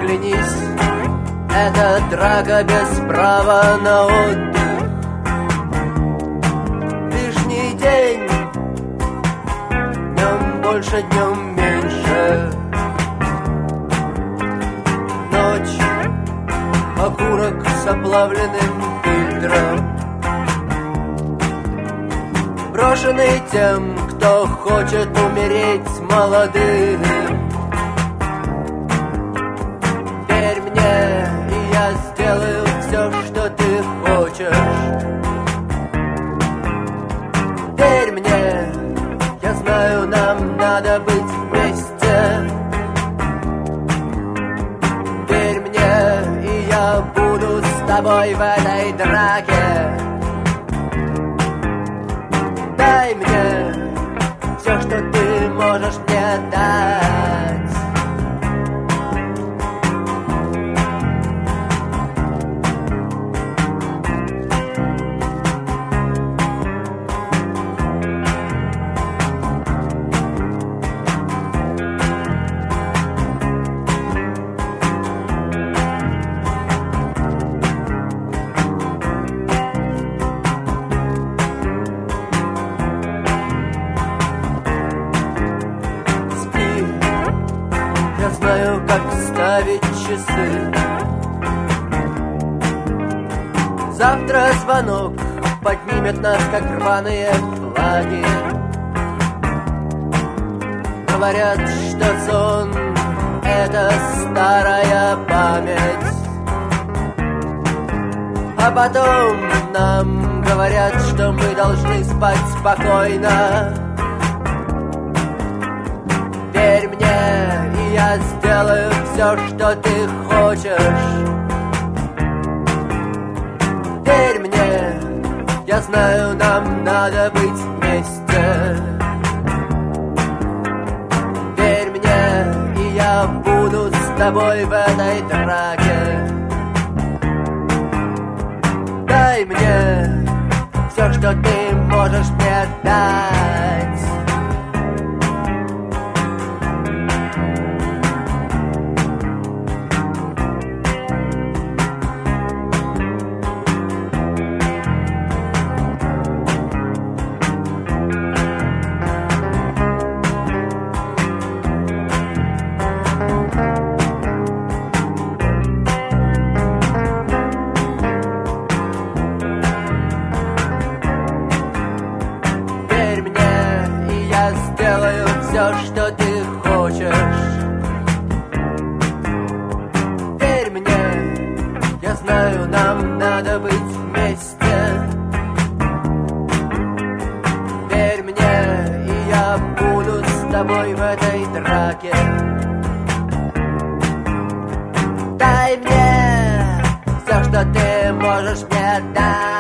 оглянись, это драка без права на отдых. Лишний день, днем больше, днем меньше. Ночь, окурок с оплавленным фильтром, брошенный тем, кто хочет умереть молодым. Верь мне, и я сделаю все, что ты хочешь. Верь мне, я знаю, нам надо быть вместе. Верь мне, и я буду с тобой в этой драке. Дай мне все, что ты можешь мне дать. Знаю, как ставить часы. Завтра звонок поднимет нас, как рваные флаги. Говорят, что сон — это старая память. А потом нам говорят, что мы должны спать спокойно. Верь мне, и я сделаю все, что ты хочешь. Верь мне, я знаю, нам надо быть вместе. Верь мне, и я буду с тобой в этой драке. Дай мне все, что ты можешь мне дать. Сделаю все, что ты хочешь. Верь мне, я знаю, нам надо быть вместе. Верь мне, и я буду с тобой в этой драке. Дай мне все, что ты можешь мне дать.